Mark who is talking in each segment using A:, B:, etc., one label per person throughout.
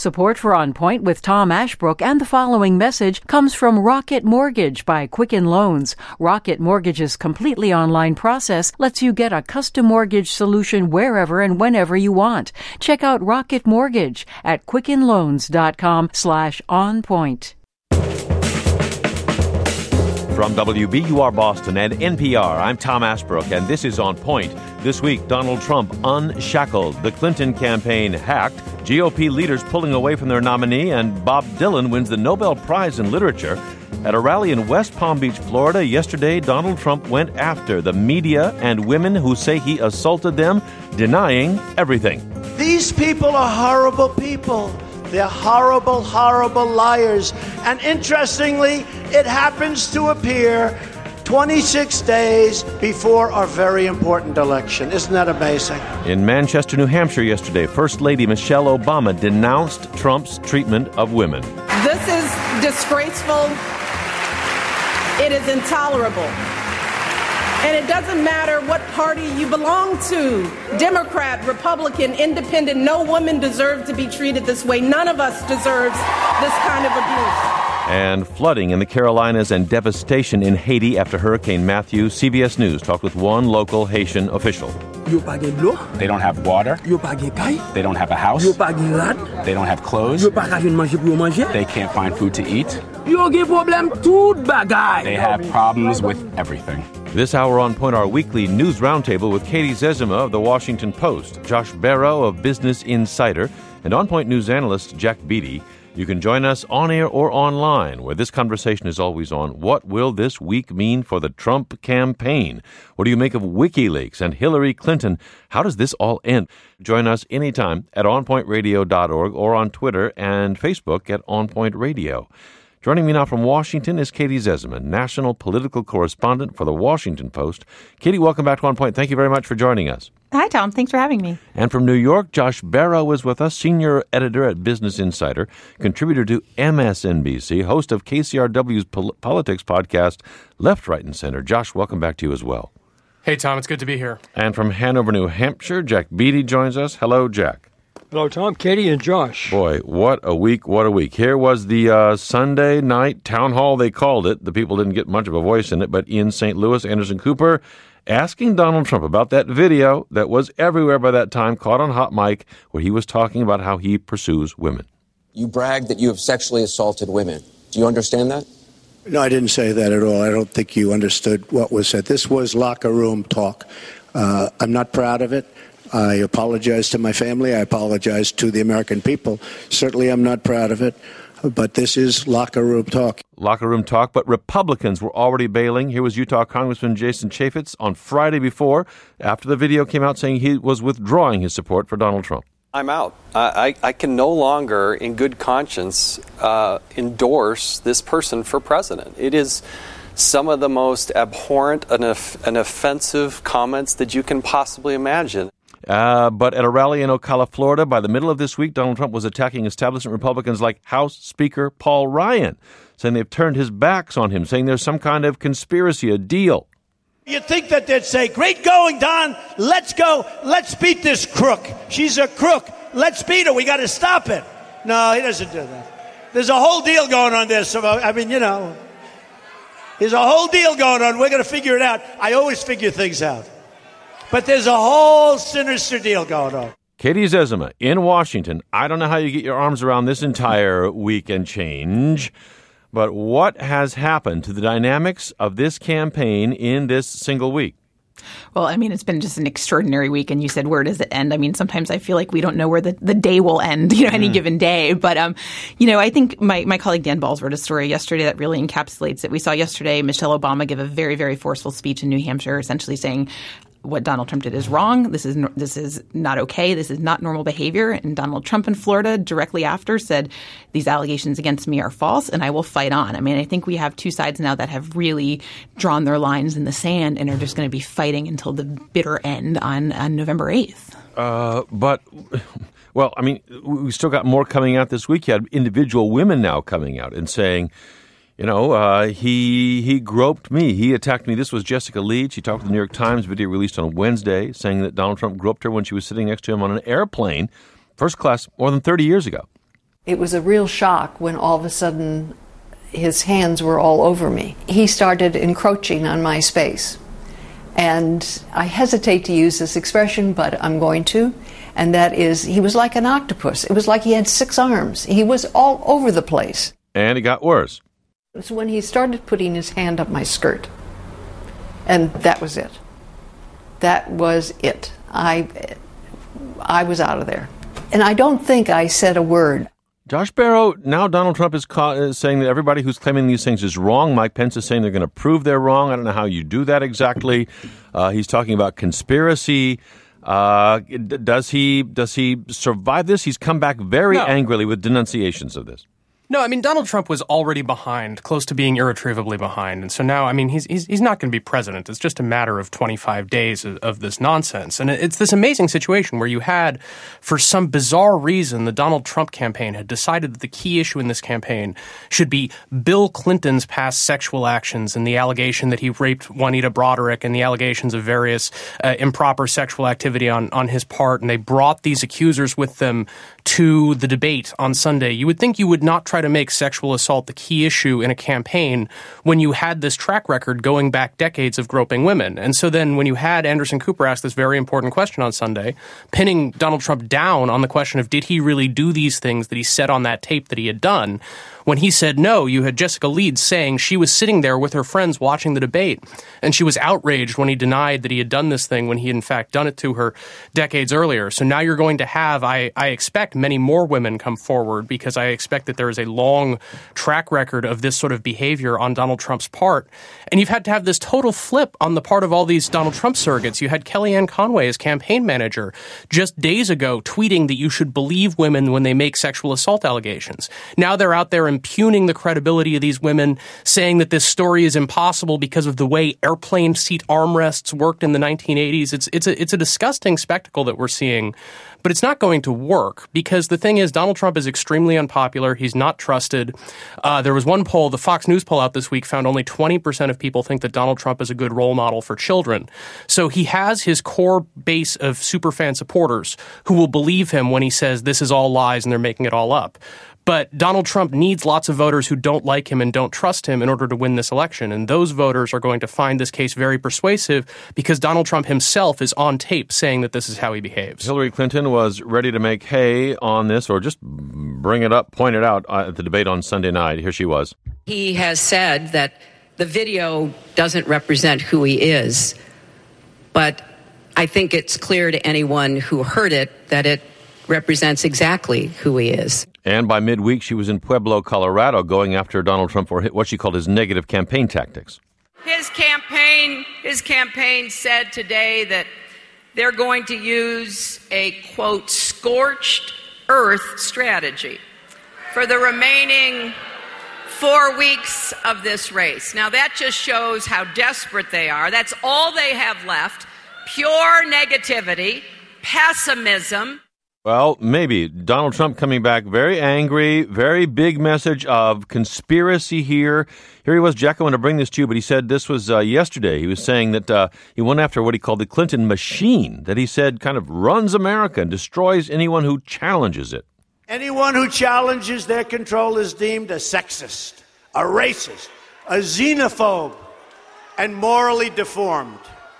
A: Support for On Point with Tom Ashbrook and the following message comes from Rocket Mortgage by Quicken Loans. Rocket Mortgage's completely online process lets you get a custom mortgage solution wherever and whenever you want. Check out Rocket Mortgage at quickenloans.com/onpoint.
B: From WBUR Boston and NPR, I'm Tom Ashbrook, and this is On Point. This week, Donald Trump unshackled, the Clinton campaign hacked, GOP leaders pulling away from their nominee, and Bob Dylan wins the Nobel Prize in Literature. At a rally in West Palm Beach, Florida, yesterday, Donald Trump went after the media and women who say he assaulted them, denying everything.
C: These people are horrible people. They're horrible, horrible liars. And interestingly, it happens to appear 26 days before our very important election. Isn't that amazing?
B: In Manchester, New Hampshire yesterday, First Lady Michelle Obama denounced Trump's treatment of women.
D: This is disgraceful. It is intolerable. And it doesn't matter what party you belong to, Democrat, Republican, Independent, no woman deserves to be treated this way. None of us deserves this kind of abuse.
B: And flooding in the Carolinas and devastation in Haiti after Hurricane Matthew. CBS News talked with one local Haitian official.
E: They don't have water. They don't have a house. They don't have clothes. They can't find food to eat. They have problems with everything.
B: This hour on Point, our weekly news roundtable with Katie Zezima of The Washington Post, Josh Barrow of Business Insider, and On Point news analyst Jack Beatty. You can join us on air or online, where this conversation is always on what will this week mean for the Trump campaign? What do you make of WikiLeaks and Hillary Clinton? How does this all end? Join us anytime at onpointradio.org or on Twitter and Facebook at On Point Radio. Joining me now from Washington is Katie Zezima, national political correspondent for The Washington Post. Katie, welcome back to On Point. Thank you very much for joining us.
F: Hi, Tom. Thanks for having me.
B: And from New York, Josh Barrow is with us, senior editor at Business Insider, contributor to MSNBC, host of KCRW's politics podcast, Left, Right, and Center. Josh, welcome back to you as well.
G: Hey, Tom. It's good to be here.
B: And from Hanover, New Hampshire, Jack Beatty joins us. Hello, Jack.
H: Hello, Tom, Katie, and Josh.
B: Boy, what a week, what a week. Here was the Sunday night town hall, they called it. The people didn't get much of a voice in it, but in St. Louis, Anderson Cooper asking Donald Trump about that video that was everywhere by that time, caught on hot mic, where he was talking about how he pursues women.
I: You bragged that you have sexually assaulted women. Do you understand that?
C: No, I didn't say that at all. I don't think you understood what was said. This was locker room talk. I'm not proud of it. I apologize to my family. I apologize to the American people. Certainly I'm not proud of it, but this is locker room talk.
B: Locker room talk, but Republicans were already bailing. Here was Utah Congressman Jason Chaffetz on Friday before, after the video came out, saying he was withdrawing his support for Donald Trump.
J: I'm out. I can no longer, in good conscience, endorse this person for president. It is some of the most abhorrent and offensive comments that you can possibly imagine.
B: But at a rally in Ocala, Florida, by the middle of this week, Donald Trump was attacking establishment Republicans like House Speaker Paul Ryan, saying they've turned his backs on him, saying there's some kind of conspiracy, a deal.
C: You'd think that they'd say, great going, Don. Let's go. Let's beat this crook. She's a crook. Let's beat her. We got to stop it. No, he doesn't do that. There's a whole deal going on this. I mean, there's a whole deal going on. We're going to figure it out. I always figure things out. But there's a whole sinister deal going on.
B: Katie Zezima in Washington. I don't know how you get your arms around this entire week and change, but what has happened to the dynamics of this campaign in this single week?
F: Well, I mean, it's been just an extraordinary week. And you said, where does it end? I mean, sometimes I feel like we don't know where the day will end, any given day. But, I think my colleague Dan Balls wrote a story yesterday that really encapsulates it. We saw yesterday Michelle Obama give a very, very forceful speech in New Hampshire, essentially saying what Donald Trump did is wrong. This is not okay. This is not normal behavior. And Donald Trump in Florida directly after said, these allegations against me are false and I will fight on. I mean, I think we have two sides now that have really drawn their lines in the sand and are just going to be fighting until the bitter end on November 8th.
B: Well, I mean, we still got more coming out this week. You had individual women now coming out and saying, he groped me. He attacked me. This was Jessica Leeds. She talked to the New York Times, video released on Wednesday, saying that Donald Trump groped her when she was sitting next to him on an airplane, first class, more than 30 years ago.
G: It was a real shock when all of a sudden his hands were all over me. He started encroaching on my space. And I hesitate to use this expression, but I'm going to. And that is, he was like an octopus. It was like he had 6 arms. He was all over the place.
B: And it got worse.
G: It was when he started putting his hand up my skirt. And that was it. That was it. I was out of there. And I don't think I said a word.
B: Josh Barro, now Donald Trump is saying that everybody who's claiming these things is wrong. Mike Pence is saying they're going to prove they're wrong. I don't know how you do that exactly. He's talking about conspiracy. Does he survive this? He's come back very angrily with denunciations of this.
K: No, I mean, Donald Trump was already behind, close to being irretrievably behind. And so now, I mean, he's not going to be president. It's just a matter of 25 days of this nonsense. And it's this amazing situation where you had, for some bizarre reason, the Donald Trump campaign had decided that the key issue in this campaign should be Bill Clinton's past sexual actions and the allegation that he raped Juanita Broderick and the allegations of various improper sexual activity on his part. And they brought these accusers with them to the debate on Sunday. You would think you would not try to make sexual assault the key issue in a campaign when you had this track record going back decades of groping women. And so then when you had Anderson Cooper ask this very important question on Sunday, pinning Donald Trump down on the question of did he really do these things that he said on that tape that he had done, when he said no, you had Jessica Leeds saying she was sitting there with her friends watching the debate, and she was outraged when he denied that he had done this thing when he had in fact done it to her decades earlier. So now you're going to have, I expect, many more women come forward because I expect that there is a long track record of this sort of behavior on Donald Trump's part. And you've had to have this total flip on the part of all these Donald Trump surrogates. You had Kellyanne Conway as campaign manager just days ago tweeting that you should believe women when they make sexual assault allegations. Now they're out there impugning the credibility of these women, saying that this story is impossible because of the way airplane seat armrests worked in the 1980s. It's a disgusting spectacle that we're seeing, but it's not going to work because the thing is Donald Trump is extremely unpopular. He's not trusted. There was one poll, the Fox News poll out this week, found only 20% of people think that Donald Trump is a good role model for children. So he has his core base of superfan supporters who will believe him when he says this is all lies and they're making it all up. But Donald Trump needs lots of voters who don't like him and don't trust him in order to win this election. And those voters are going to find this case very persuasive because Donald Trump himself is on tape saying that this is how he behaves.
B: Hillary Clinton was ready to make hay on this, or just bring it up, point it out at the debate on Sunday night. Here she was.
L: He has said that the video doesn't represent who he is. But I think it's clear to anyone who heard it that it represents exactly who he is.
B: And by midweek, she was in Pueblo, Colorado, going after Donald Trump for what she called his negative campaign tactics.
M: His campaign said today that they're going to use a, quote, scorched earth strategy for the remaining 4 weeks of this race. Now, that just shows how desperate they are. That's all they have left. Pure negativity, pessimism.
B: Well, maybe. Donald Trump coming back very angry, very big message of conspiracy here. Here he was, Jack, I want to bring this to you, but he said this was yesterday. He was saying that he went after what he called the Clinton machine, that he said kind of runs America and destroys anyone who challenges it.
C: Anyone who challenges their control is deemed a sexist, a racist, a xenophobe, and morally deformed.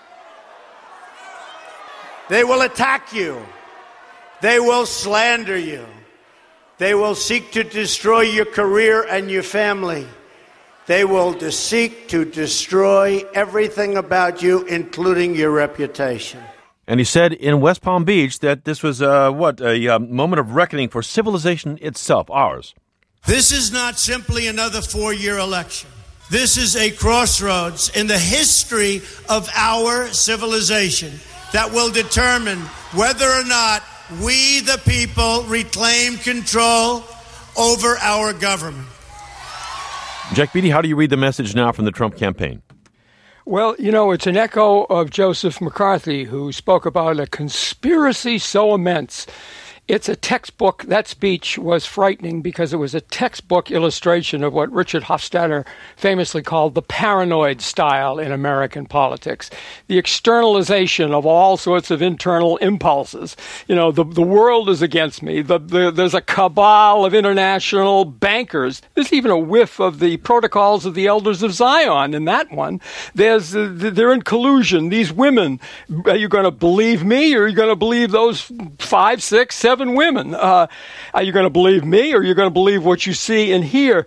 C: They will attack you. They will slander you. They will seek to destroy your career and your family. They will seek to destroy everything about you, including your reputation.
B: And he said in West Palm Beach that this was a moment of reckoning for civilization itself, ours.
C: This is not simply another 4-year election. This is a crossroads in the history of our civilization that will determine whether or not we, the people, reclaim control over our government.
B: Jack Beatty, how do you read the message now from the Trump campaign?
H: Well, you know, it's an echo of Joseph McCarthy, who spoke about a conspiracy so immense It's a textbook. That speech was frightening because it was a textbook illustration of what Richard Hofstadter famously called the paranoid style in American politics. The externalization of all sorts of internal impulses. The world is against me. There's a cabal of international bankers. There's even a whiff of the protocols of the Elders of Zion in that one. They're in collusion. These women, are you going to believe me, or are you going to believe those 5, 6, 7 women? Are you going to believe me, or are you going to believe what you see and hear?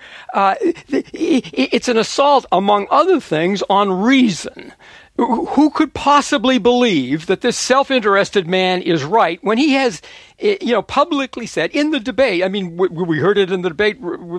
H: It's an assault, among other things, on reason. Who could possibly believe that this self-interested man is right when he has, publicly said in the debate? I mean, we heard it in the debate.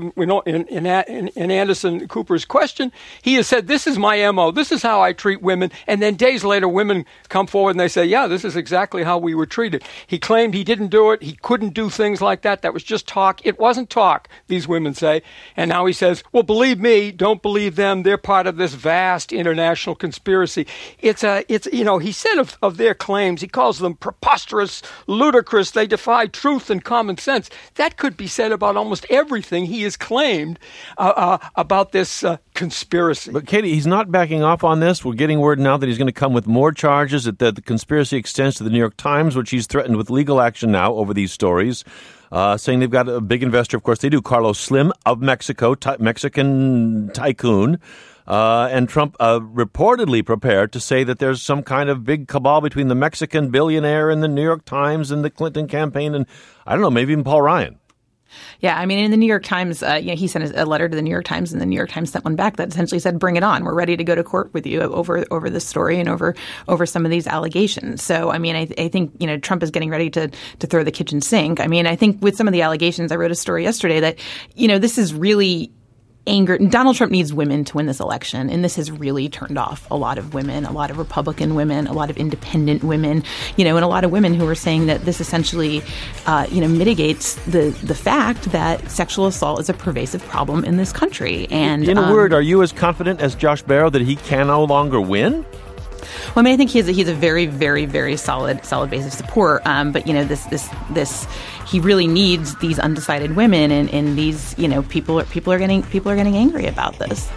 H: In Anderson Cooper's question, he has said, "This is my MO. This is how I treat women." And then days later, women come forward and they say, "Yeah, this is exactly how we were treated." He claimed he didn't do it. He couldn't do things like that. That was just talk. It wasn't talk, these women say. And now he says, "Well, believe me. Don't believe them. They're part of this vast international conspiracy." He said of their claims, he calls them preposterous, ludicrous. They defy truth and common sense. That could be said about almost everything he has claimed about this conspiracy.
B: But Katie, he's not backing off on this. We're getting word now that he's going to come with more charges, that the conspiracy extends to the New York Times, which he's threatened with legal action now over these stories, saying they've got a big investor. Of course, they do. Carlos Slim of Mexico, Mexican tycoon. And Trump reportedly prepared to say that there's some kind of big cabal between the Mexican billionaire and the New York Times and the Clinton campaign, and I don't know, maybe even Paul Ryan.
F: Yeah, I mean, in the New York Times, he sent a letter to the New York Times, and the New York Times sent one back that essentially said, "Bring it on. We're ready to go to court with you over this story and over some of these allegations." So, I mean, I think Trump is getting ready to throw the kitchen sink. I mean, I think with some of the allegations, I wrote a story yesterday that this is really anger. Donald Trump needs women to win this election, and this has really turned off a lot of women, a lot of Republican women, a lot of independent women, and a lot of women who are saying that this essentially, mitigates the fact that sexual assault is a pervasive problem in this country. And
B: in a word, are you as confident as Josh Barro that he can no longer win?
F: Well, I mean, I think he's a very, very, very solid base of support. But this he really needs these undecided women, and these people are getting angry about this.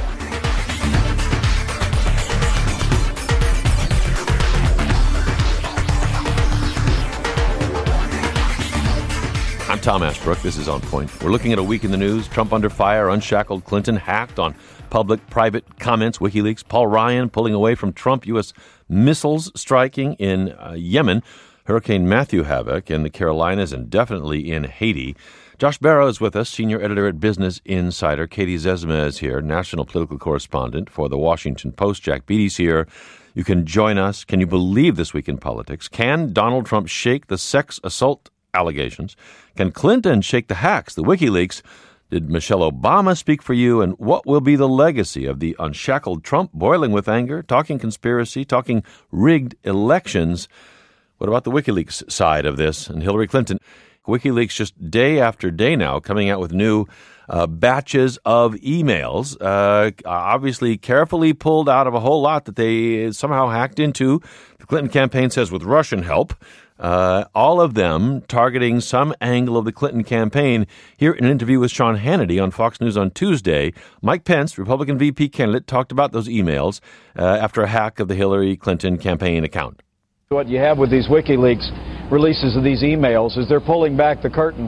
B: I'm Tom Ashbrook. This is On Point. We're looking at a week in the news. Trump under fire, unshackled Clinton, hacked on public-private comments, WikiLeaks, Paul Ryan pulling away from Trump, U.S. missiles striking in Yemen, Hurricane Matthew havoc in the Carolinas, and definitely in Haiti. Josh Barro is with us, senior editor at Business Insider. Katie Zezima is here, national political correspondent for The Washington Post. Jack Beatty's here. You can join us. Can you believe this week in politics? Can Donald Trump shake the sex assault allegations? Can Clinton shake the hacks, the WikiLeaks? Did Michelle Obama speak for you? And what will be the legacy of the unshackled Trump, boiling with anger, talking conspiracy, talking rigged elections? What about the WikiLeaks side of this and Hillary Clinton? WikiLeaks just day after day now coming out with new batches of emails, obviously carefully pulled out of a whole lot that they somehow hacked into. The Clinton campaign says with Russian help. All of them targeting some angle of the Clinton campaign. Here in an interview with Sean Hannity on Fox News on Tuesday, Mike Pence, Republican VP candidate, talked about those emails after a hack of the Hillary Clinton campaign account.
N: What you have with these WikiLeaks releases of these emails is they're pulling back the curtain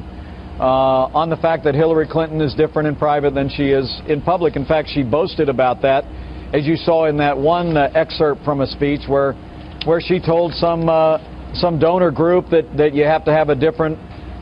N: on the fact that Hillary Clinton is different in private than she is in public. In fact, she boasted about that, as you saw in that one excerpt from a speech where she told some donor group that you have to have a different,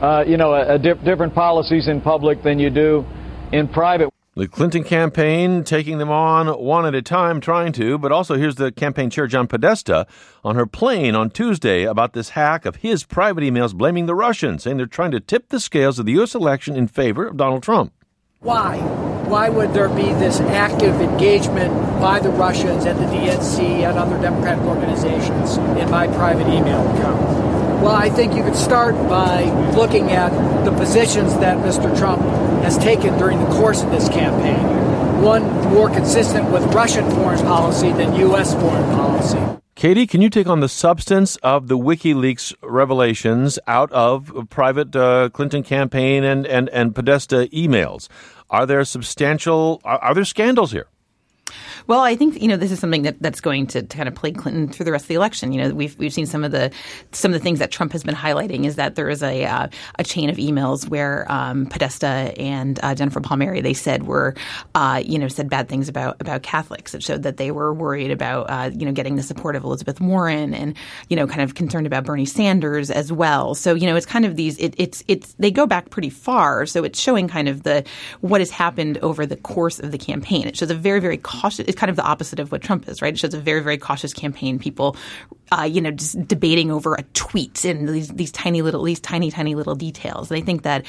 N: different policies in public than you do in private.
B: The Clinton campaign taking them on one at a time, trying to, but also here's the campaign chair, John Podesta, on her plane on Tuesday about this hack of his private emails blaming the Russians, saying they're trying to tip the scales of the U.S. election in favor of Donald Trump.
O: Why? Why would there be this active engagement by the Russians and the DNC and other Democratic organizations in my private email account? Well, I think you could start by looking at the positions that Mr. Trump has taken during the course of this campaign. One more consistent with Russian foreign policy than U.S. foreign policy.
B: Katie, can you take on the substance of the WikiLeaks revelations out of private Clinton campaign and Podesta emails? Are there scandals here?
F: Well, I think, this is something that's going to kind of plague Clinton through the rest of the election. We've seen some of the things that Trump has been highlighting is that there is a chain of emails where Podesta and Jennifer Palmieri, they said said bad things about Catholics. It showed that they were worried about getting the support of Elizabeth Warren and kind of concerned about Bernie Sanders as well. So it's kind of these they go back pretty far. So it's showing kind of what has happened over the course of the campaign. It shows a very, very cautious. It's kind of the opposite of what Trump is, right? It shows a very, very cautious campaign. People, just debating over a tweet and these tiny little details. And I think that,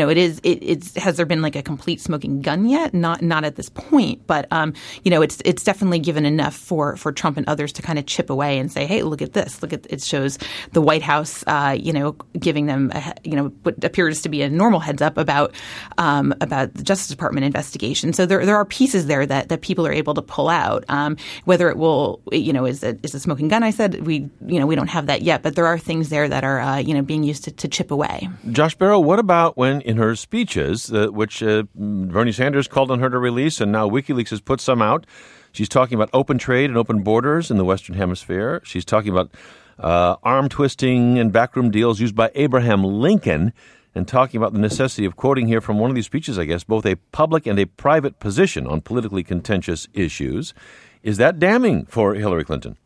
F: has there been like a complete smoking gun yet? Not at this point, but it's definitely given enough for Trump and others to kind of chip away and say, hey, look at this. It shows the White House, giving them, what appears to be a normal heads up about the Justice Department investigation. So there are pieces there that people are able to pull out. Whether it will, is a smoking gun, I said, we don't have that yet, but there are things there that are, being used to chip away.
B: Josh Barro, what about when in her speeches, which Bernie Sanders called on her to release, and now WikiLeaks has put some out, she's talking about open trade and open borders in the Western Hemisphere. She's talking about arm twisting and backroom deals used by Abraham Lincoln, and talking about the necessity of quoting here from one of these speeches, I guess, both a public and a private position on politically contentious issues. Is that damning for Hillary Clinton?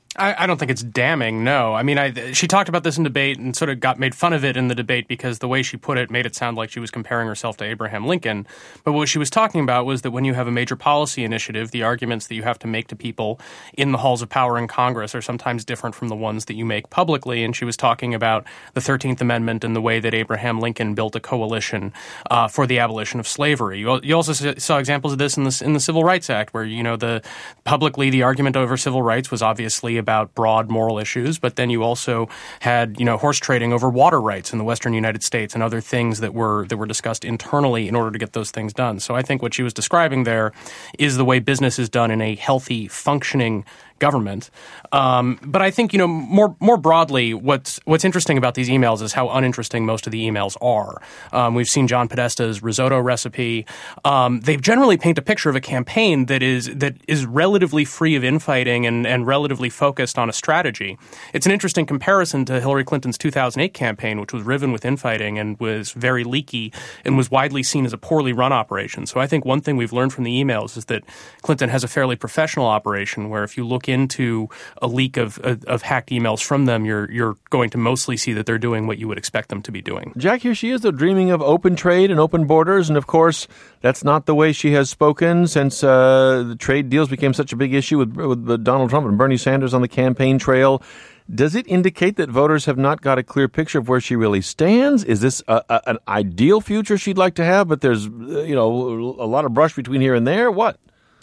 K: I don't think it's damning, no. I mean, she talked about this in debate and sort of got made fun of it in the debate because the way she put it made it sound like she was comparing herself to Abraham Lincoln. But what she was talking about was that when you have a major policy initiative, the arguments that you have to make to people in the halls of power in Congress are sometimes different from the ones that you make publicly. And she was talking about the 13th Amendment and the way that Abraham Lincoln built a coalition for the abolition of slavery. You also saw examples of this in the Civil Rights Act, where, publicly the argument over civil rights was obviously about broad moral issues, but then you also had, horse trading over water rights in the Western United States and other things that were discussed internally in order to get those things done. So I think what she was describing there is the way business is done in a healthy, functioning government. But I think, more broadly, what's interesting about these emails is how uninteresting most of the emails are. We've seen John Podesta's risotto recipe. They generally paint a picture of a campaign that is relatively free of infighting and relatively focused on a strategy. It's an interesting comparison to Hillary Clinton's 2008 campaign, which was riven with infighting and was very leaky and was widely seen as a poorly run operation. So I think one thing we've learned from the emails is that Clinton has a fairly professional operation where if you look into a leak of hacked emails from them, you're going to mostly see that they're doing what you would expect them to be doing.
B: Jack, here she is, though, dreaming of open trade and open borders, and of course, that's not the way she has spoken since the trade deals became such a big issue with Donald Trump and Bernie Sanders on the campaign trail. Does it indicate that voters have not got a clear picture of where she really stands? Is this an ideal future she'd like to have, but there's a lot of brush between here and there? What?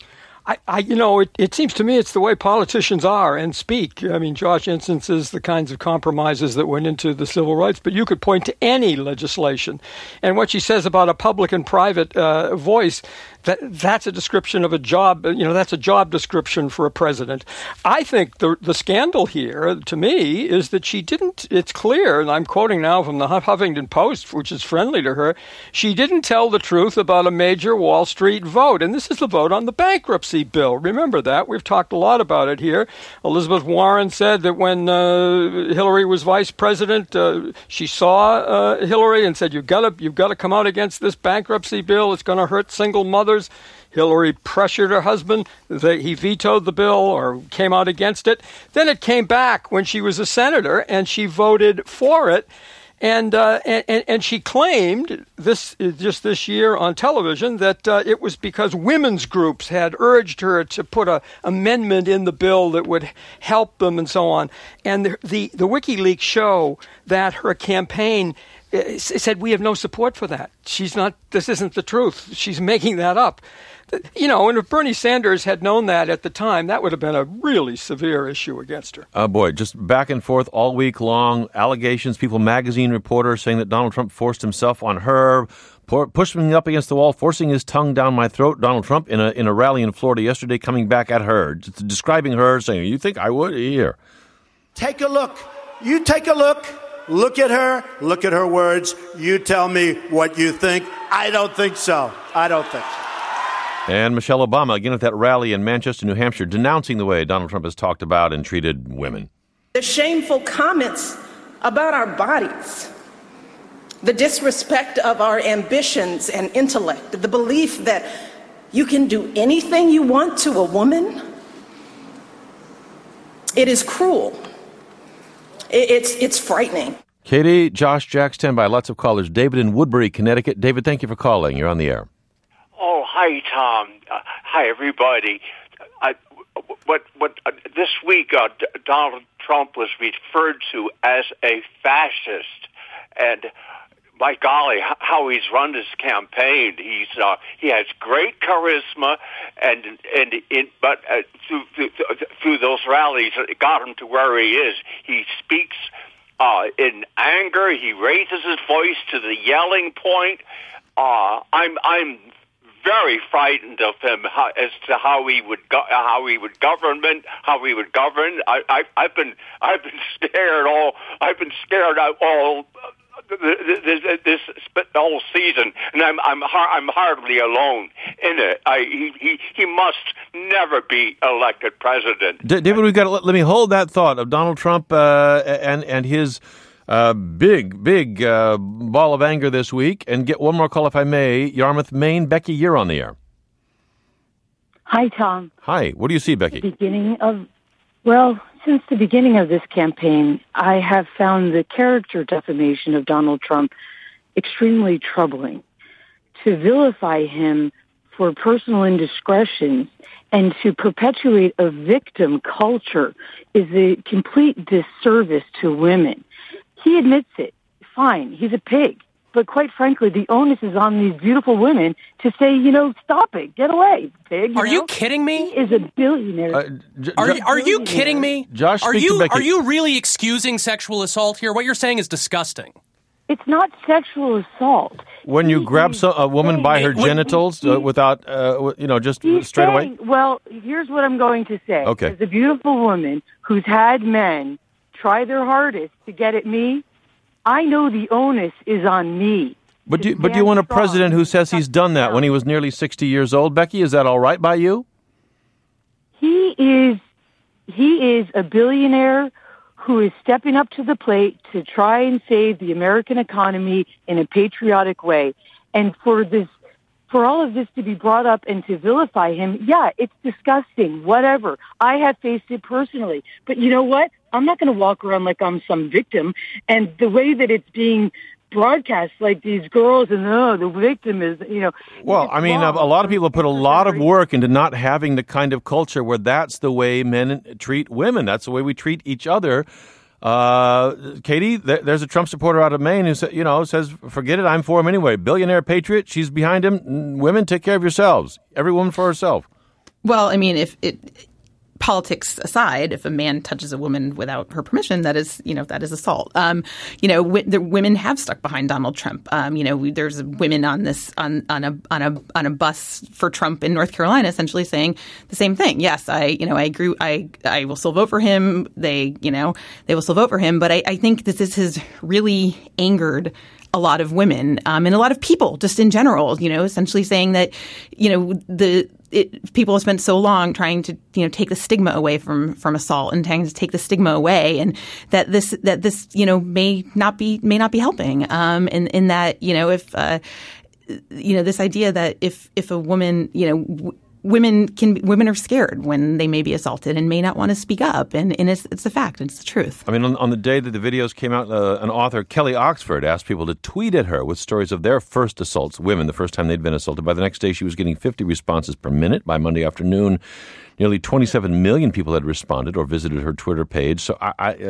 H: It seems to me it's the way politicians are and speak. I mean, Josh instances the kinds of compromises that went into the civil rights, but you could point to any legislation. And what she says about a public and private voice, that's a description of a job. That's a job description for a president. I think the scandal here, to me, is that she didn't. It's clear, and I'm quoting now from the Huffington Post, which is friendly to her. She didn't tell the truth about a major Wall Street vote, and this is the vote on the bankruptcy bill. Remember that. We've talked a lot about it here. Elizabeth Warren said that when Hillary was vice president, she saw Hillary and said, "You've got to come out against this bankruptcy bill. It's going to hurt single mothers." Hillary pressured her husband. He vetoed the bill or came out against it. Then it came back when she was a senator, and she voted for it. And she claimed this year on television that it was because women's groups had urged her to put an amendment in the bill that would help them and so on. And the WikiLeaks show that her campaign said we have no support for that. This isn't the truth. She's making that up. And if Bernie Sanders had known that at the time, that would have been a really severe issue against her.
B: Oh, boy, just back and forth all week long. Allegations, People magazine reporter saying that Donald Trump forced himself on her. pushed me up against the wall, forcing his tongue down my throat. Donald Trump in a rally in Florida yesterday, coming back at her, describing her, saying, "You think I would?" Here.
C: Take a look. You take a look. Look at her. Look at her words. You tell me what you think. I don't think so. I don't think so.
B: And Michelle Obama, again at that rally in Manchester, New Hampshire, denouncing the way Donald Trump has talked about and treated women.
D: The shameful comments about our bodies, the disrespect of our ambitions and intellect, the belief that you can do anything you want to a woman, it is cruel. It's frightening.
B: Katie, Josh, Jack, stand by. Lots of callers. David in Woodbury, Connecticut. David, thank you for calling. You're on the air.
P: Oh, hi, Tom. Hi, everybody. This week, Donald Trump was referred to as a fascist, and by golly, how he's run his campaign. He has great charisma, but through those rallies, it got him to where he is. He speaks in anger. He raises his voice to the yelling point. I'm very frightened of him as to how he would govern. I've been scared all this whole season, and I'm hardly alone in it. He must never be elected president.
B: David, we've got to let me hold that thought of Donald Trump and his big ball of anger this week, and get one more call if I may. Yarmouth, Maine. Becky, you're on the air.
Q: Hi, Tom.
B: Hi. What do you see, Becky?
Q: Since the beginning of this campaign, I have found the character defamation of Donald Trump extremely troubling. To vilify him for personal indiscretions and to perpetuate a victim culture is a complete disservice to women. He admits it. Fine, he's a pig. But quite frankly, the onus is on these beautiful women to say, stop it, get away, pig.
K: Are you kidding me?
Q: He is a billionaire.
K: Are you kidding me?
B: Josh,
K: are you really excusing sexual assault here? What you're saying is disgusting.
Q: It's not sexual assault.
B: When you grab a woman by her genitals without, just straight away?
Q: Well, here's what I'm going to say.
B: Okay.
Q: As a beautiful woman who's had men try their hardest to get at me, I know the onus is on me.
B: But do you want a president who says he's done that when he was nearly 60 years old? Becky, is that all right by you?
Q: He is a billionaire who is stepping up to the plate to try and save the American economy in a patriotic way. And for all of this to be brought up and to vilify him, yeah, it's disgusting, whatever. I have faced it personally. But you know what? I'm not going to walk around like I'm some victim. And the way that it's being broadcast, like these girls and, the victim is,
B: Well, I mean, a lot of people put a lot of work into not having the kind of culture where that's the way men treat women. That's the way we treat each other. Katie, there's a Trump supporter out of Maine who says, forget it, I'm for him anyway. Billionaire patriot, she's behind him. Women, take care of yourselves. Every woman for herself.
F: Well, I mean, politics aside, if a man touches a woman without her permission, that is assault. The women have stuck behind Donald Trump. There's women on a bus for Trump in North Carolina, essentially saying the same thing. Yes, I agree. I will still vote for him. They will still vote for him. But I think this has really angered a lot of women and a lot of people just in general. Essentially saying that people have spent so long trying to take the stigma away from assault and trying to take the stigma away, and that this may not be helping. In that if this idea that if a woman women are scared when they may be assaulted and may not want to speak up, and it's a fact, it's the truth.
B: I mean, on the day that the videos came out, an author, Kelly Oxford, asked people to tweet at her with stories of their first assaults, women, the first time they'd been assaulted. By the next day, she was getting 50 responses per minute. By Monday afternoon, nearly 27 million people had responded or visited her Twitter page. So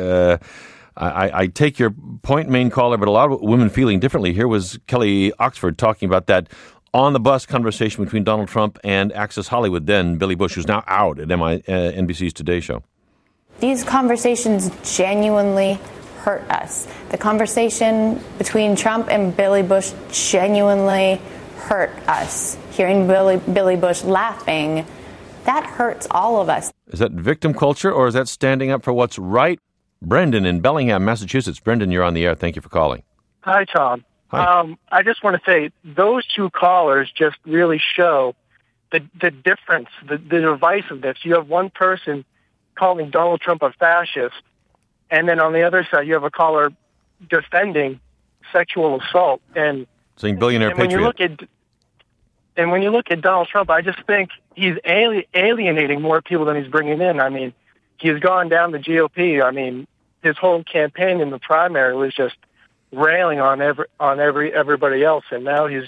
B: I take your point, main caller, but a lot of women feeling differently. Here was Kelly Oxford talking about that on-the-bus conversation between Donald Trump and Access Hollywood, then Billy Bush, who's now out at NBC's Today Show.
R: These conversations genuinely hurt us. The conversation between Trump and Billy Bush genuinely hurt us. Hearing Billy Bush laughing, that hurts all of us.
B: Is that victim culture, or is that standing up for what's right? Brendan in Bellingham, Massachusetts. Brendan, you're on the air. Thank you for calling.
S: Hi, Tom.
B: Hi.
S: I just want to say those two callers just really show the difference, the divisiveness. You have one person calling Donald Trump a fascist, and then on the other side you have a caller defending sexual assault and
B: saying billionaire patriot.
S: When you look at Donald Trump, I just think he's alienating more people than he's bringing in. I mean, he's gone down the GOP. I mean, his whole campaign in the primary was just railing on everybody else, and now he's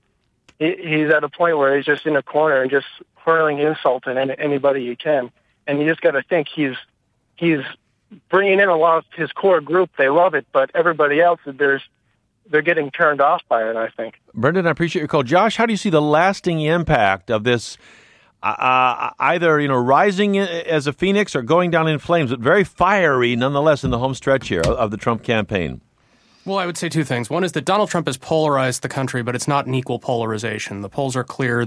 S: at a point where he's just in a corner and just hurling insult at anybody he can. And you just got to think he's bringing in a lot of his core group. They love it, but everybody else, they're getting turned off by it, I think.
B: Brendan, I appreciate your call. Josh, how do you see the lasting impact of this either rising as a phoenix or going down in flames, but very fiery nonetheless in the home stretch here of the Trump campaign?
K: Well, I would say two things. One is that Donald Trump has polarized the country, but it's not an equal polarization. The polls are clear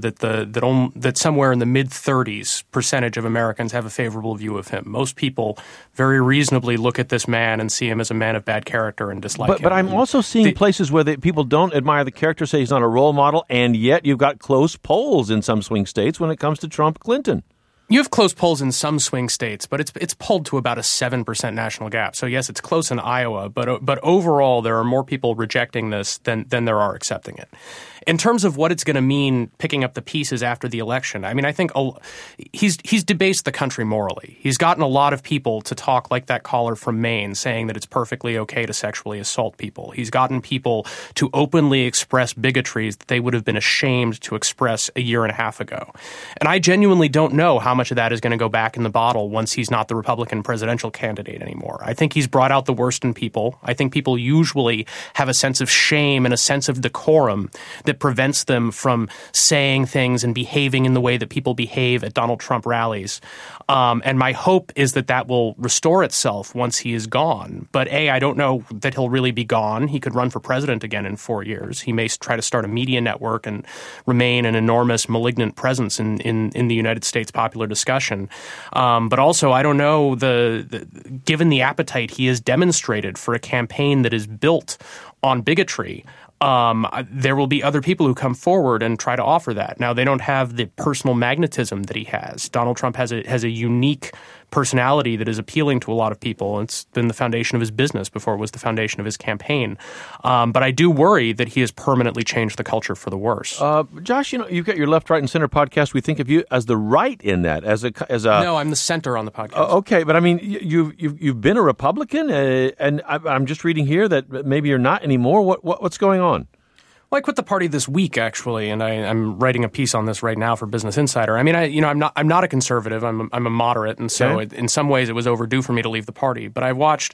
K: that somewhere in the mid-30s% of Americans have a favorable view of him. Most people very reasonably look at this man and see him as a man of bad character and dislike him.
B: But I'm also seeing places where people don't admire the character, say he's not a role model, and yet you've got close polls in some swing states when it comes to Trump-Clinton.
K: You have close polls in some swing states, but it's polled to about a 7% national gap. So yes, it's close in Iowa, but overall there are more people rejecting this than there are accepting it. In terms of what it's going to mean picking up the pieces after the election, I mean, I think he's debased the country morally. He's gotten a lot of people to talk like that caller from Maine, saying that it's perfectly okay to sexually assault people. He's gotten people to openly express bigotries that they would have been ashamed to express a year and a half ago. And I genuinely don't know how much of that is going to go back in the bottle once he's not the Republican presidential candidate anymore. I think he's brought out the worst in people. I think people usually have a sense of shame and a sense of decorum that prevents them from saying things and behaving in the way that people behave at Donald Trump rallies. And my hope is that will restore itself once he is gone. But I don't know that he'll really be gone. He could run for president again in 4 years. He may try to start a media network and remain an enormous malignant presence in the United States popular discussion. But also, I don't know, given the appetite he has demonstrated for a campaign that is built on bigotry, there will be other people who come forward and try to offer that. Now, they don't have the personal magnetism that he has. Donald Trump has a unique personality that is appealing to a lot of people. It's been the foundation of his business before it was the foundation of his campaign. But I do worry that he has permanently changed the culture for the worse.
B: Josh, you've got your Left, Right, and Center podcast. We think of you as the right in that, as a.
K: No, I'm the center on the podcast.
B: Okay, but I mean, you've been a Republican, and I'm just reading here that maybe you're not anymore. What's going on?
K: Well, I quit the party this week, actually, and I'm writing a piece on this right now for Business Insider. I mean, I'm not a conservative. I'm a moderate, and so in some ways it was overdue for me to leave the party. But I've watched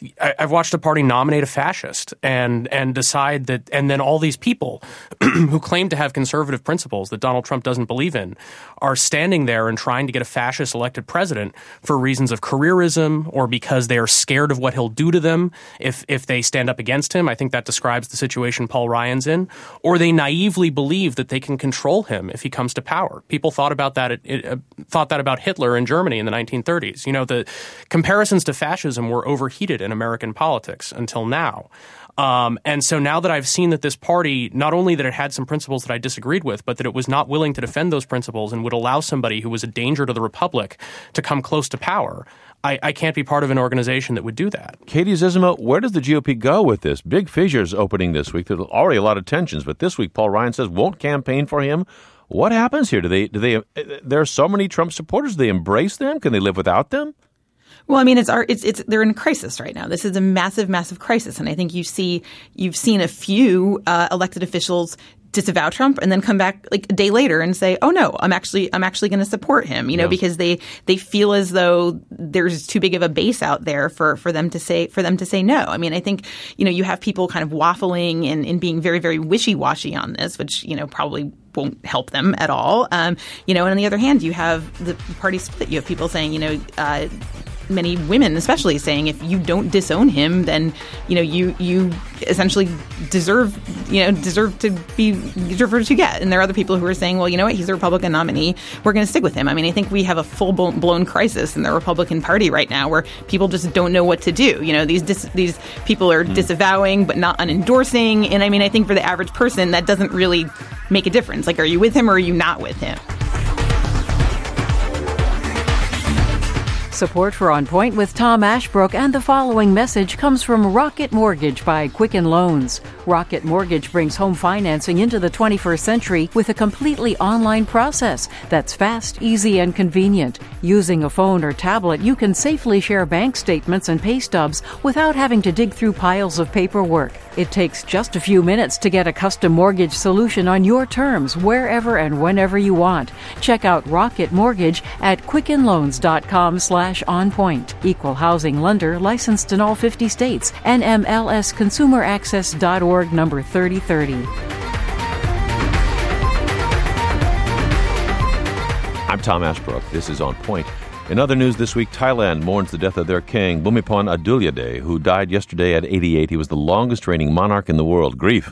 K: the party nominate a fascist and decide that, and then all these people who claim to have conservative principles that Donald Trump doesn't believe in are standing there and trying to get a fascist elected president for reasons of careerism or because they are scared of what he'll do to them if they stand up against him. I think that describes the situation Paul Ryan's in. Or they naively believe that they can control him if he comes to power. People thought about that about Hitler in Germany in the 1930s. The comparisons to fascism were overheated in American politics until now. And so now that I've seen that this party, not only that it had some principles that I disagreed with, but that it was not willing to defend those principles and would allow somebody who was a danger to the republic to come close to power, I can't be part of an organization that would do that.
B: Katie Zizima, where does the GOP go with this? Big fissures opening this week. There's already a lot of tensions, but this week Paul Ryan says won't campaign for him. What happens here? Do they? There are so many Trump supporters. Do they embrace them? Can they live without them?
F: Well, I mean, they're in a crisis right now. This is a massive, massive crisis, and I think you've seen a few elected officials disavow Trump and then come back like a day later and say, "Oh no, I'm actually going to support him," because they feel as though there's too big of a base out there for them to say no. I mean, I think you have people kind of waffling and being very, very wishy-washy on this, which probably won't help them at all. And on the other hand, you have the party split. You have people saying, many women, especially, saying if you don't disown him, then you essentially deserve to get. And there are other people who are saying, well, you know what, he's a Republican nominee, we're going to stick with him. I mean, I think we have a full-blown crisis in the Republican Party right now where people just don't know what to do. These people are disavowing but not unendorsing. And I mean, I think for the average person, that doesn't really make a difference. Like, are you with him or are you not with him?
A: Support for On Point with Tom Ashbrook and the following message comes from Rocket Mortgage by Quicken Loans. Rocket Mortgage brings home financing into the 21st century with a completely online process that's fast, easy, and convenient. Using a phone or tablet, you can safely share bank statements and pay stubs without having to dig through piles of paperwork. It takes just a few minutes to get a custom mortgage solution on your terms, wherever and whenever you want. Check out Rocket Mortgage at quickenloans.com/onpoint. Equal housing lender, licensed in all 50 states. NMLSconsumeraccess.org, number 3030.
B: I'm Tom Ashbrook. This is On Point. In other news this week, Thailand mourns the death of their king, Bhumibol Adulyadej, who died yesterday at 88. He was the longest reigning monarch in the world. Grief.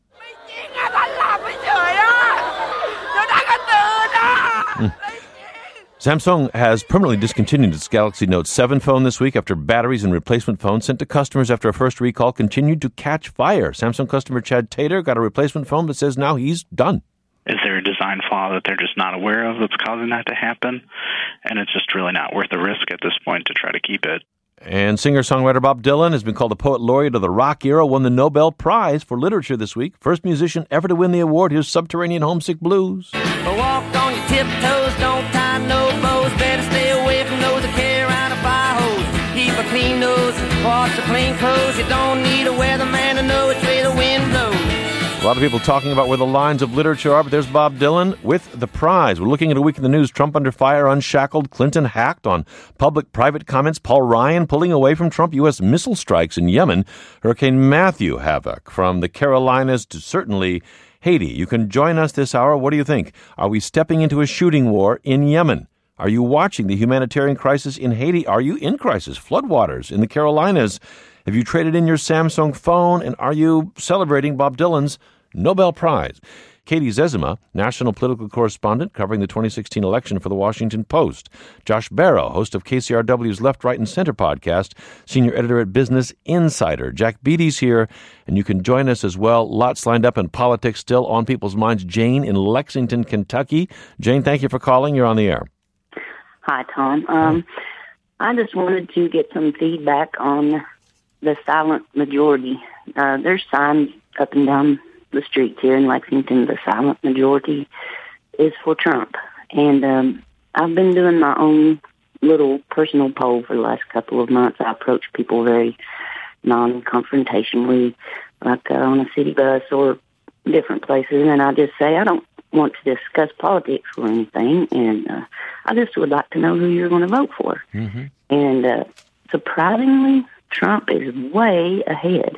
B: Samsung has permanently discontinued its Galaxy Note 7 phone this week after batteries and replacement phones sent to customers after a first recall continued to catch fire. Samsung customer Chad Tater got a replacement phone but says now he's done.
T: Is there a design flaw that they're just not aware of that's causing that to happen? And it's just really not worth the risk at this point to try to keep it.
B: And singer-songwriter Bob Dylan has been called the poet laureate of the rock era, won the Nobel Prize for Literature this week. First musician ever to win the award. Here's Subterranean Homesick Blues.
U: Walk on your tiptoes, don't tie no bows. Better stay away from those that carry around a fire hose. Keep a clean nose, wash the clean clothes. You don't need a weatherman to know which way the wind blows.
B: A lot of people talking about where the lines of literature are, but there's Bob Dylan with the prize. We're looking at a week in the news. Trump under fire, unshackled. Clinton hacked on public-private comments. Paul Ryan pulling away from Trump. U.S. missile strikes in Yemen. Hurricane Matthew havoc from the Carolinas to certainly Haiti. You can join us this hour. What do you think? Are we stepping into a shooting war in Yemen? Are you watching the humanitarian crisis in Haiti? Are you in crisis? Floodwaters in the Carolinas. Have you traded in your Samsung phone? And are you celebrating Bob Dylan's Nobel Prize? Katie Zezima, national political correspondent covering the 2016 election for The Washington Post. Josh Barrow, host of KCRW's Left, Right, and Center podcast, senior editor at Business Insider. Jack Beatty's here, and you can join us as well. Lots lined up in politics still on people's minds. Jane in Lexington, Kentucky. Jane, thank you for calling. You're on the air.
V: Hi, Tom. I just wanted to get some feedback on the silent majority. There's signs up and down the streets here in Lexington. The silent majority is for Trump. And I've been doing my own little personal poll for the last couple of months. I approach people very non-confrontationally, like on a city bus or different places, and I just say, I don't want to discuss politics or anything, and I just would like to know who you're going to vote for. Mm-hmm. And surprisingly, Trump is way ahead,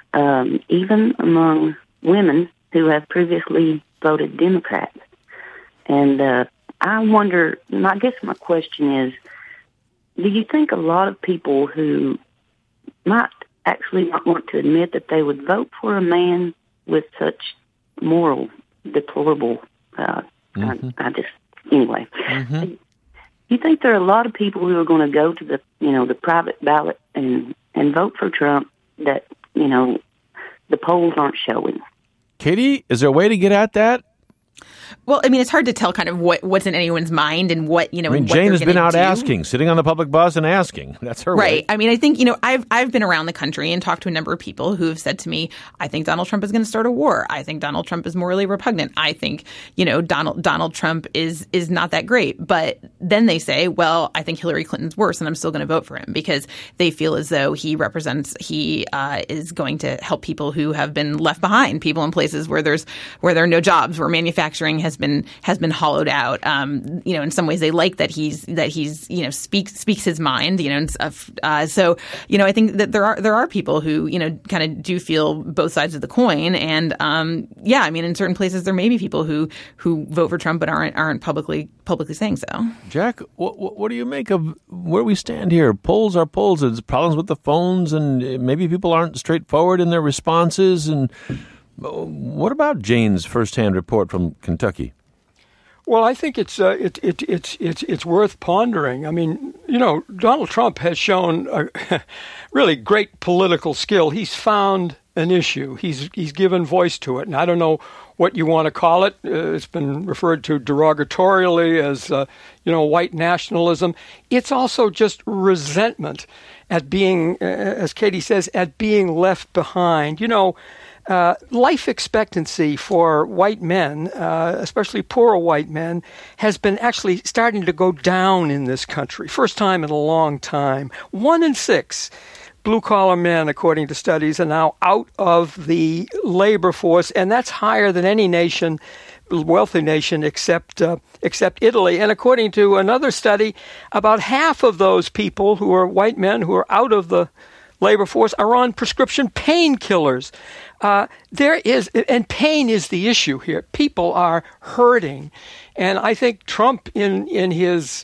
V: even among women who have previously voted Democrat. And I wonder, I guess my question is, do you think a lot of people who might actually not want to admit that they would vote for a man with such moral, deplorable, anyway. Mm-hmm. You think there are a lot of people who are going to go to the private ballot and vote for Trump that, the polls aren't showing?
B: Katie, is there a way to get at that?
F: Well, I mean, it's hard to tell kind of what's in anyone's mind and what,
B: I mean, Jane has been out asking, sitting on the public bus and asking. That's her
F: right.
B: way.
F: I mean, I think, I've been around the country and talked to a number of people who have said to me, I think Donald Trump is going to start a war. I think Donald Trump is morally repugnant. I think, Donald Trump is not that great. But then they say, well, I think Hillary Clinton's worse and I'm still going to vote for him because they feel as though he is going to help people who have been left behind, people in places where there are no jobs, where manufacturing has been hollowed out. In some ways they like that he's speaks his mind. So I think that there are people who kind of do feel both sides of the coin, and in certain places there may be people who vote for Trump but aren't publicly saying so.
B: Jack, what do you make of where we stand here? Polls are polls. There's problems with the phones, and maybe people aren't straightforward in their responses. And what about Jane's firsthand report from Kentucky?
H: Well, I think it's worth pondering. I mean, Donald Trump has shown a really great political skill. He's found an issue. He's given voice to it, and I don't know what you want to call it. It's been referred to derogatorily as white nationalism. It's also just resentment at being, as Katie says, at being left behind. Life expectancy for white men, especially poorer white men, has been actually starting to go down in this country. First time in a long time. 1 in 6 blue-collar men, according to studies, are now out of the labor force, and that's higher than any nation, wealthy nation, except Italy. And according to another study, about half of those people who are white men who are out of the labor force are on prescription painkillers. And pain is the issue here. People are hurting. And I think Trump, in his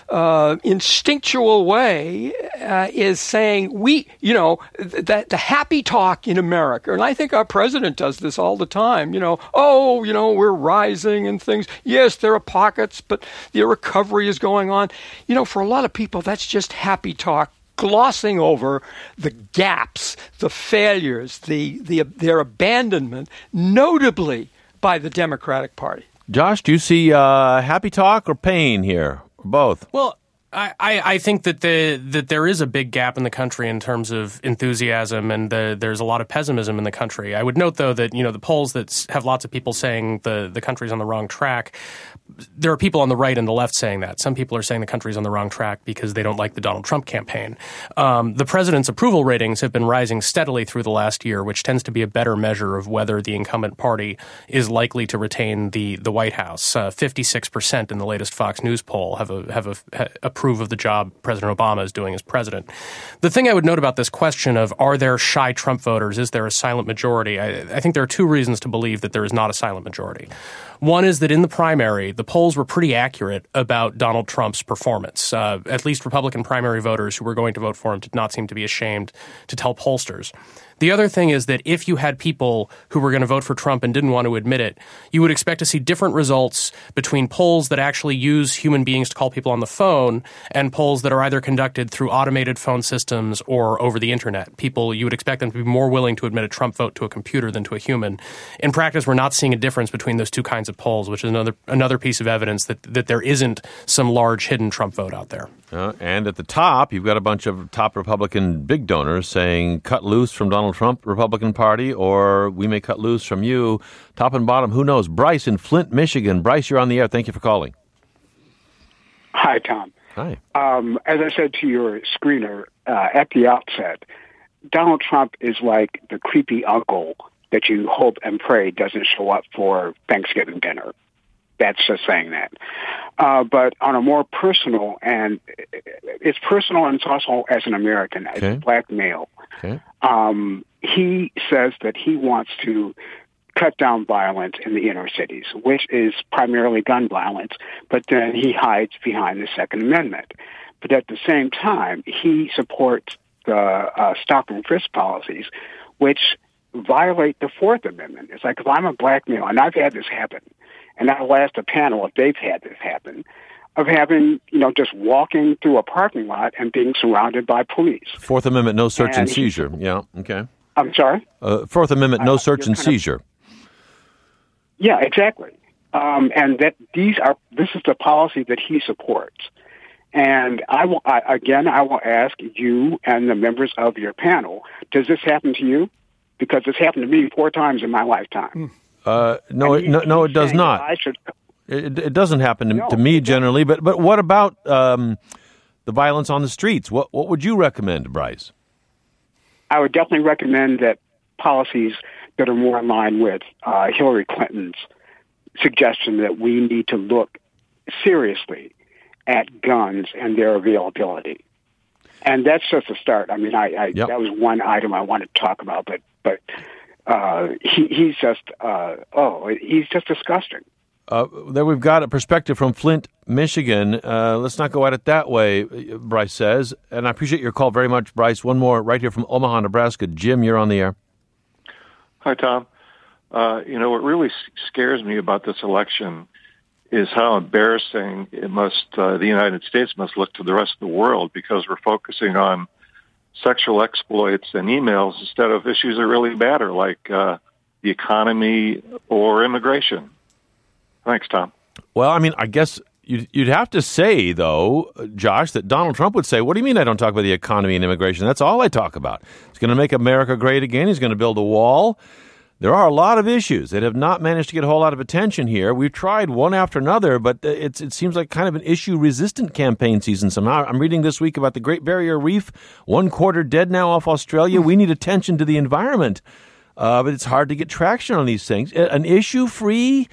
H: instinctual way, is saying that the happy talk in America, and I think our president does this all the time, we're rising and things. Yes, there are pockets, but the recovery is going on. For a lot of people, that's just happy talk, glossing over the gaps, the failures, their abandonment, notably by the Democratic Party.
B: Josh, do you see happy talk or pain here? Or both?
K: Well, I think that there is a big gap in the country in terms of enthusiasm, and there's a lot of pessimism in the country. I would note, though, that the polls that have lots of people saying the country's on the wrong track, there are people on the right and the left saying that. Some people are saying the country's on the wrong track because they don't like the Donald Trump campaign. The president's approval ratings have been rising steadily through the last year, which tends to be a better measure of whether the incumbent party is likely to retain the White House. 56% in the latest Fox News poll have approve of the job President Obama is doing as president. The thing I would note about this question of are there shy Trump voters, is there a silent majority, I think there are two reasons to believe that there is not a silent majority. One is that in the primary, the polls were pretty accurate about Donald Trump's performance. At least Republican primary voters who were going to vote for him did not seem to be ashamed to tell pollsters. The other thing is that if you had people who were going to vote for Trump and didn't want to admit it, you would expect to see different results between polls that actually use human beings to call people on the phone and polls that are either conducted through automated phone systems or over the internet. You would expect them to be more willing to admit a Trump vote to a computer than to a human. In practice, we're not seeing a difference between those two kinds of polls, which is another piece of evidence that there isn't some large hidden Trump vote out there.
B: And at the top, you've got a bunch of top Republican big donors saying cut loose from Donald Trump, Republican Party, or we may cut loose from you. Top and bottom, who knows? Bryce in Flint, Michigan. Bryce, you're on the air. Thank you for calling.
E: Hi, Tom.
B: Hi.
E: As I said to your screener at the outset, Donald Trump is like the creepy uncle that you hope and pray doesn't show up for Thanksgiving dinner. That's just saying that. But on a more personal, and it's personal and it's also as an American, as a black male, he says that he wants to cut down violence in the inner cities, which is primarily gun violence, but then he hides behind the Second Amendment. But at the same time, he supports the stop and frisk policies, which violate the Fourth Amendment. It's like if I'm a black male, and I've had this happen, and I'll ask the panel if they've had this happen, of having, just walking through a parking lot and being surrounded by police.
B: Fourth Amendment, no search and seizure. Yeah, okay.
E: I'm sorry?
B: Fourth Amendment, no search and seizure.
E: Yeah, exactly. And that this is the policy that he supports. And I will ask you and the members of your panel, does this happen to you? Because it's happened to me 4 times in my lifetime.
B: No, it does not. It doesn't happen to me generally. But what about the violence on the streets? What would you recommend, Bryce?
E: I would definitely recommend that policies that are more in line with Hillary Clinton's suggestion that we need to look seriously at guns and their availability. And that's just a start. I mean, that was one item I wanted to talk about, but he's just disgusting.
B: Then we've got a perspective from Flint, Michigan. Let's not go at it that way, Bryce says. And I appreciate your call very much, Bryce. One more right here from Omaha, Nebraska. Jim, you're on the air.
I: Hi, Tom. What really scares me about this election is how embarrassing the United States must look to the rest of the world, because we're focusing on sexual exploits and emails instead of issues that really matter, like the economy or immigration. Thanks, Tom.
B: Well, I mean, I guess you'd have to say, though, Josh, that Donald Trump would say, what do you mean I don't talk about the economy and immigration? That's all I talk about. He's going to make America great again. He's going to build a wall. There are a lot of issues that have not managed to get a whole lot of attention here. We've tried one after another, but it seems like kind of an issue-resistant campaign season somehow. I'm reading this week about the Great Barrier Reef, 1/4 dead now off Australia. We need attention to the environment, but it's hard to get traction on these things. An issue-free,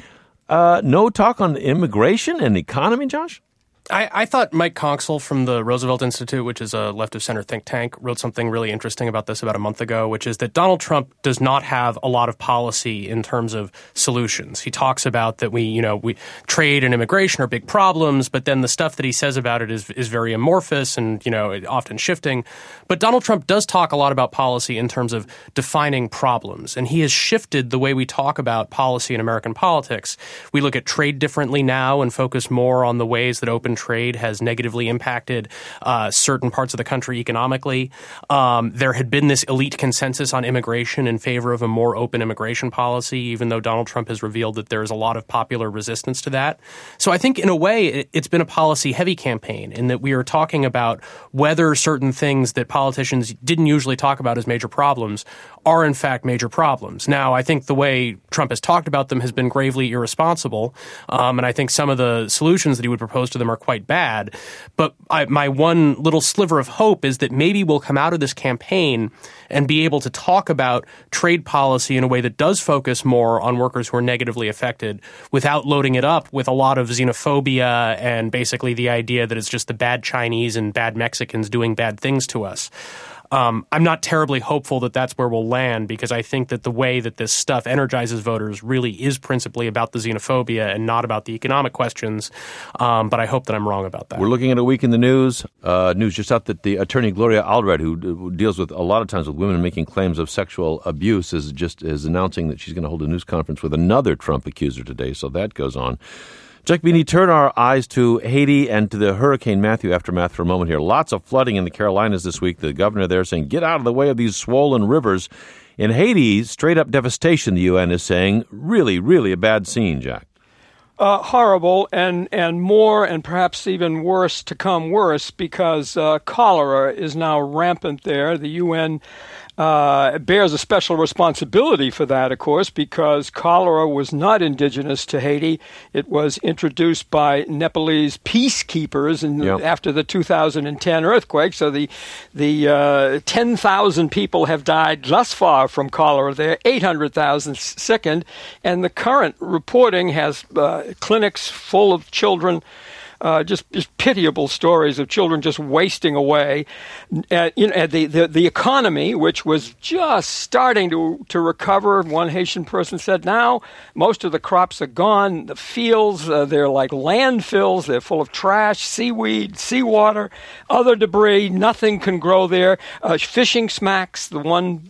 B: no talk on immigration and economy, Josh?
K: I thought Mike Conksel from the Roosevelt Institute, which is a left-of-center think tank, wrote something really interesting about this about a month ago, which is that Donald Trump does not have a lot of policy in terms of solutions. He talks about that we trade and immigration are big problems, but then the stuff that he says about it is very amorphous and, often shifting. But Donald Trump does talk a lot about policy in terms of defining problems, and he has shifted the way we talk about policy in American politics. We look at trade differently now and focus more on the ways that open trade has negatively impacted certain parts of the country economically. There had been this elite consensus on immigration in favor of a more open immigration policy, even though Donald Trump has revealed that there's a lot of popular resistance to that. So I think in a way it's been a policy-heavy campaign in that we are talking about whether certain things that politicians didn't usually talk about as major problems are in fact major problems. Now, I think the way Trump has talked about them has been gravely irresponsible, and I think some of the solutions that he would propose to them are quite bad. But my one little sliver of hope is that maybe we'll come out of this campaign and be able to talk about trade policy in a way that does focus more on workers who are negatively affected without loading it up with a lot of xenophobia and basically the idea that it's just the bad Chinese and bad Mexicans doing bad things to us. I'm not terribly hopeful that that's where we'll land, because I think that the way that this stuff energizes voters really is principally about the xenophobia and not about the economic questions. But I hope that I'm wrong about that.
B: We're looking at a week in the news. News just out that the attorney Gloria Allred, who deals with a lot of times with women making claims of sexual abuse, is announcing that she's going to hold a news conference with another Trump accuser today. So that goes on. Jack Beatty, turn our eyes to Haiti and to the Hurricane Matthew aftermath for a moment here. Lots of flooding in the Carolinas this week. The governor there saying, get out of the way of these swollen rivers. In Haiti, straight-up devastation, the UN is saying. Really, really a bad scene, Jack.
H: Horrible, and more and perhaps even worse to come worse, because cholera is now rampant there. The UN bears a special responsibility for that, of course, because cholera was not indigenous to Haiti. It was introduced by Nepalese peacekeepers after the 2010 earthquake. So the 10,000 people have died thus far from cholera there, 800,000 sickened, and the current reporting has clinics full of children. Just pitiable stories of children just wasting away. The economy, which was just starting to recover, one Haitian person said, now most of the crops are gone. The fields, they're like landfills. They're full of trash, seaweed, seawater, other debris. Nothing can grow there. Fishing smacks, the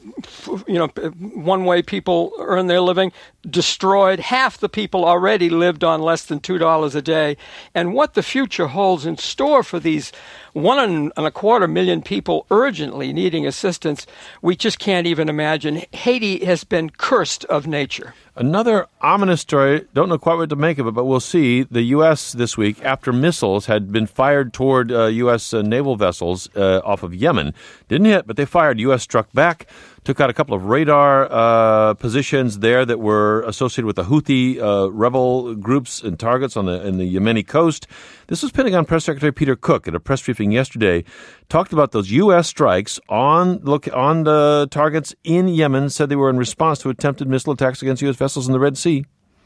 H: one way people earn their living, destroyed. Half the people already lived on less than $2 a day. And what the future holds in store for these 1.25 million people urgently needing assistance, we just can't even imagine. Haiti has been cursed of nature.
B: Another ominous story, don't know quite what to make of it, but we'll see. The U.S. this week, after missiles had been fired toward U.S. naval vessels off of Yemen, didn't hit, but they fired. U.S. struck back, took out a couple of radar positions there that were associated with the Houthi rebel groups and targets in the Yemeni coast. This was Pentagon Press Secretary Peter Cook at a press briefing yesterday, talked about those U.S. strikes on the targets in Yemen, said they were in response to attempted missile attacks against U.S. vessels in the Red Sea.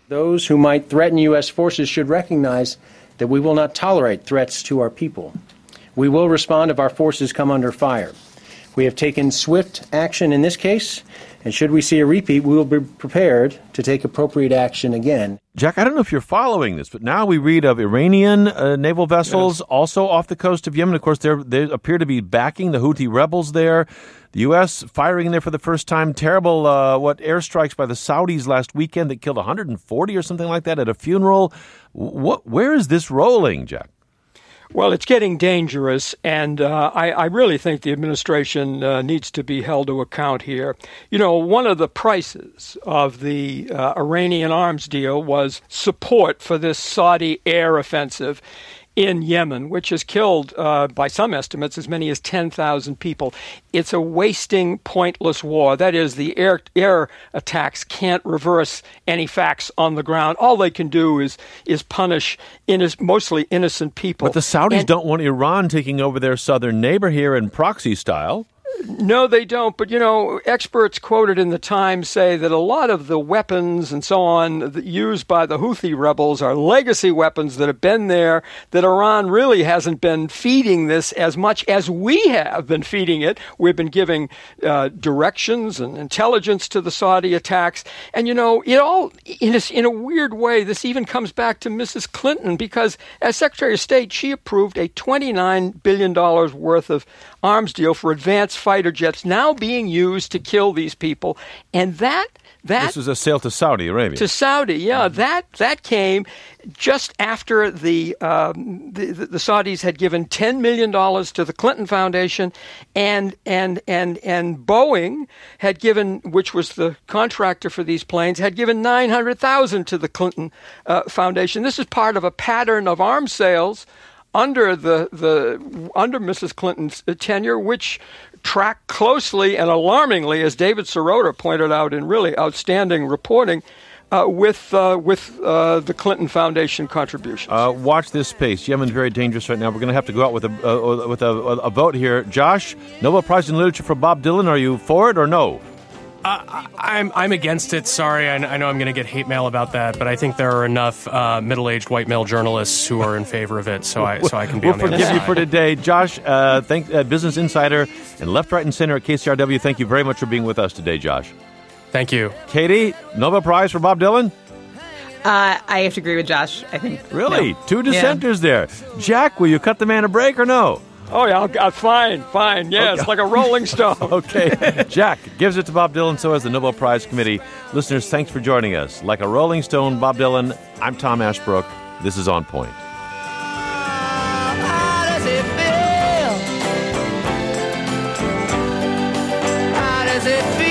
G: Those who might threaten U.S. forces should recognize that we will not tolerate threats to our people. We will respond if our forces come under fire. We have taken swift action in this case, and should we see a repeat, we will be prepared to take appropriate action again.
B: Jack, I don't know if you're following this, but now we read of Iranian naval vessels also off the coast of Yemen. Of course, they appear to be backing the Houthi rebels there. The U.S. firing there for the first time. Terrible, airstrikes by the Saudis last weekend that killed 140 or something like that at a funeral. Where is this rolling, Jack?
H: Well, it's getting dangerous, and I really think the administration needs to be held to account here. You know, one of the prices of the Iranian arms deal was support for this Saudi air offensive in Yemen, which has killed, by some estimates, as many as 10,000 people. It's a wasting, pointless war. That is, the air attacks can't reverse any facts on the ground. All they can do is punish mostly innocent people.
B: But the Saudis don't want Iran taking over their southern neighbor here in proxy style.
H: No, they don't. But, you know, experts quoted in the Times say that a lot of the weapons and so on used by the Houthi rebels are legacy weapons that have been there, that Iran really hasn't been feeding this as much as we have been feeding it. We've been giving directions and intelligence to the Saudi attacks. And, you know, it all, in a weird way, this even comes back to Mrs. Clinton, because as Secretary of State, she approved a $29 billion worth of arms deal for advanced fighter jets now being used to kill these people. And that
B: this was a sale to Saudi Arabia.
H: To Saudi, yeah. That came just after the Saudis had given $10 million to the Clinton Foundation, and Boeing had given, which was the contractor for these planes, had given $900,000 to the Clinton Foundation. This is part of a pattern of arms sales under under Mrs. Clinton's tenure, which track closely and alarmingly, as David Sirota pointed out in really outstanding reporting, with the Clinton Foundation contributions.
B: Watch this space. Yemen's very dangerous right now. We're going to have to go out with a vote here. Josh, Nobel Prize in Literature for Bob Dylan. Are you for it or no?
K: I'm against it. Sorry, I know I'm going to get hate mail about that, but I think there are enough middle-aged white male journalists who are in favor of it, so I can be on the other side.
B: We'll forgive you for today. Josh, Business Insider and Left, Right, and Center at KCRW, thank you very much for being with us today, Josh.
K: Thank you.
B: Katie, Nobel Prize for Bob Dylan?
F: I have to agree with Josh, I think.
B: Really?
F: No.
B: Two dissenters there. Jack, will you cut the man a break or no?
H: Oh, yeah, fine. Yeah, okay. It's like a Rolling Stone.
B: Okay. Jack gives it to Bob Dylan, so has the Nobel Prize Committee. Listeners, thanks for joining us. Like a Rolling Stone, Bob Dylan, I'm Tom Ashbrook. This is On Point.
U: How does it feel? How does it feel?